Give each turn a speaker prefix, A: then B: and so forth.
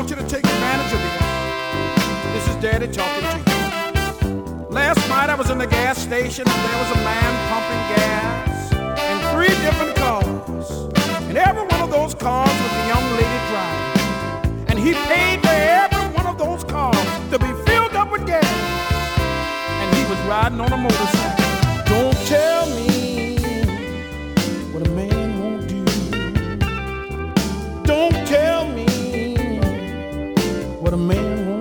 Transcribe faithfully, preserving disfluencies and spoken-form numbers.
A: want you to take advantage of this. This is Daddy talking to you. Last night I was in the gas station and there was a man pumping gas in three different cars. And every one of those cars was a young lady driving. And he paid for every one of those cars to be filled up with gas. And he was riding on a motorcycle. Don't tell me what a man won't do. Don't tell me what a man won't do.